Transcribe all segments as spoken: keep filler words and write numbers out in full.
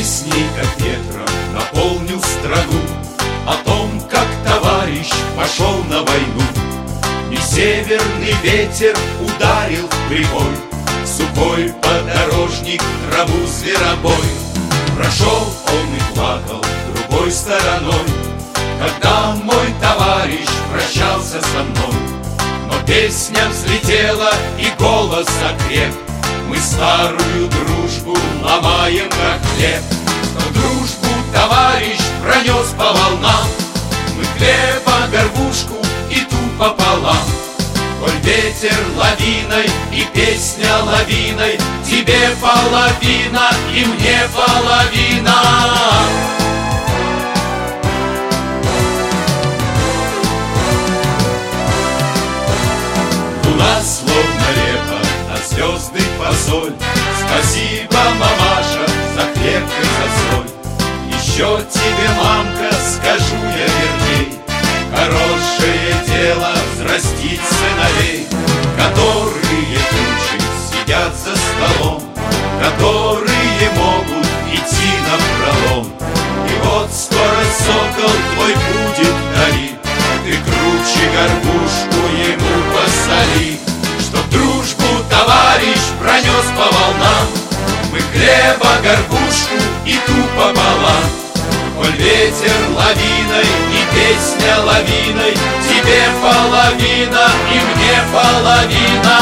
песней, как ветром, наполнил страну о том, как товарищ пошел на войну. И северный ветер ударил в прибой, сухой подорожник траву зверобой. Прошел он и плакал другой стороной, когда мой товарищ прощался со мной. Но песня взлетела и голос окреп, мы старую дружбу ломаем как хлеб. Но дружбу товарищ пронес по волнам, мы хлеба горбушку и ту пополам. Коль ветер лавиной и песня лавиной, тебе половина и мне половина. Луна словно репа, а звезды посоль. Спасибо, мамаша, за хлеб и за соль. Еще тебе, мамка, скажу я верней, хорошее дело взрастить сыновей, которые тучи сидят за столом, которые могут идти напролом. И вот скоро сокол твой будет вдали, ты круче горбушку ему посоли. Чтоб дружбу товарищ пронес по волнам, мы хлеба горбушку и ту пополам. Коль ветер лавиной и песня лавиной, тебе половина и мне половина.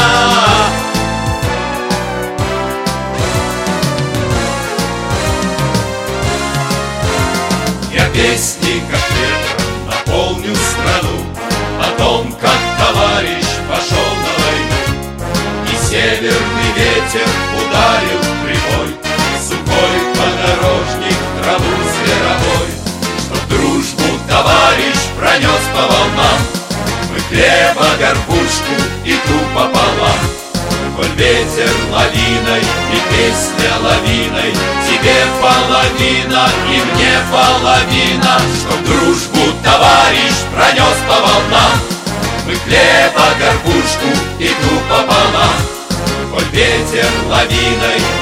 Я песни, как ветром, наполню страну о том, как товарищ пошел на войну. И северный ветер ударил в прибой, сухой подорожник траву зверобой. Чтоб дружбу товарищ пронес по волнам, мы хлеба горбушку и ту пополам. Коль ветер лавиной и песня лавиной, тебе половина и мне половина. Чтоб дружбу товарищ пронес по волнам, мы хлеба горбушку и ту пополам. Коль ветер лавиной